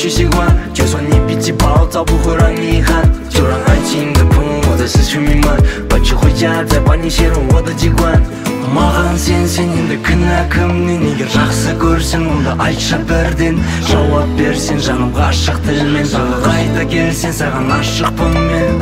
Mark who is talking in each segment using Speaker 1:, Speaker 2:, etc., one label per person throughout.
Speaker 1: 去习惯，就算你脾气暴躁，不会让你遗憾。就让爱情的喷雾在思绪弥漫，把酒回家，再把你写入我的籍贯。Маған сен енді кінә кімнен? Егер жақсы көрсең онда айтшы бірден. Жауап берсең жаным ғашық тілмен, тағы қайта келсең саған ашықпын мен.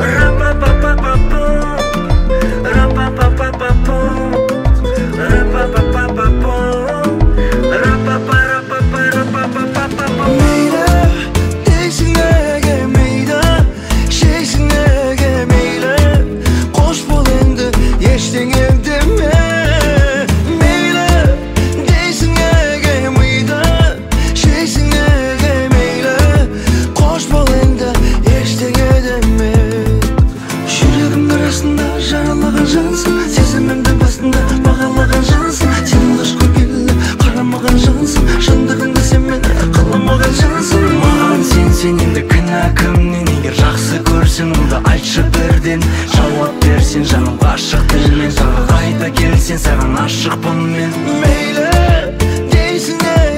Speaker 1: Жаралаған жансың, сезімімді басында бағалаған жансың. Сен алғаш көргелі қарамаған жансың, шындығында сен мені қаламаған жансың. Маған сен енді кінә кімнен? Егер жақсы көрсең онда айтшы бірден. Жауап берсең жаным ғашық тілмен, тағы қайта келсең саған ашықпын мен. Мейлі дейсің